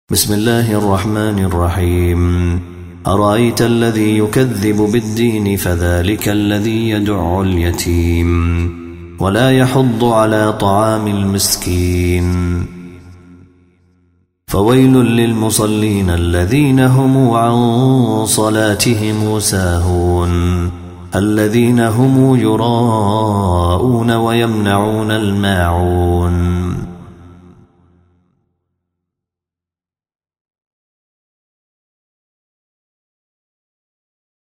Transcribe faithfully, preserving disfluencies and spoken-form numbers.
بسم الله الرحمن الرحيم. أرأيت الذي يكذب بالدين فذلك الذي يدع اليتيم ولا يحض على طعام المسكين. فويل للمصلين الذين هم عن صلاتهم ساهون الذين هم يراءون ويمنعون الماعون.